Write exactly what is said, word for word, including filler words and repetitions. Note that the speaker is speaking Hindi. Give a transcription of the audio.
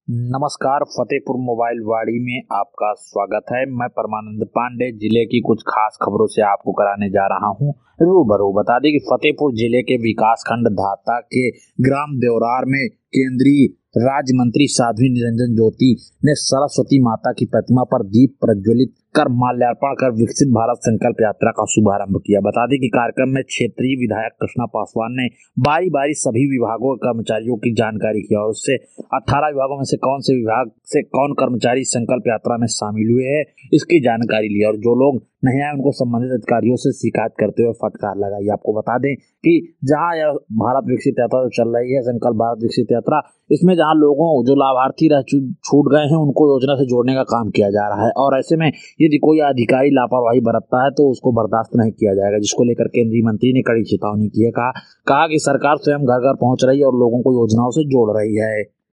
नमस्कार, फतेहपुर मोबाइल वाड़ी में आपका स्वागत है। मैं परमानंद पांडे जिले की कुछ खास खबरों से आपको कराने जा रहा हूं रूबरू। बता दें कि फतेहपुर जिले के विकास खंड धाता के ग्राम देवरार में केंद्रीय राज्य मंत्री साध्वी निरंजन ज्योति ने सरस्वती माता की प्रतिमा पर दीप प्रज्वलित कर माल्यार्पण कर विकसित भारत संकल्प यात्रा का शुभारंभ किया। बता दें कि कार्यक्रम में क्षेत्रीय विधायक कृष्णा पासवान ने बारी बारी सभी विभागों के कर्मचारियों की जानकारी की और उससे अठारह विभागों में से कौन से विभाग से कौन कर्मचारी संकल्प यात्रा में शामिल हुए हैं इसकी जानकारी ली और जो लोग नहीं आए उनको संबंधित अधिकारियों से शिकायत करते हुए फटकार लगाई। आपको बता दें कि जहां यह भारत विकसित यात्रा जो चल रही है, संकल्प भारत विकसित यात्रा, इसमें जहां लोगों जो लाभार्थी रह छूट गए हैं उनको योजना से जोड़ने का काम किया जा रहा है और ऐसे में यदि कोई अधिकारी लापरवाही बरतता है तो उसको बर्दाश्त नहीं किया जाएगा, जिसको लेकर केंद्रीय मंत्री ने कड़ी चेतावनी की है। कहा कहा कि सरकार स्वयं घर घर पहुंच रही है और लोगों को योजनाओं से जोड़ रही है।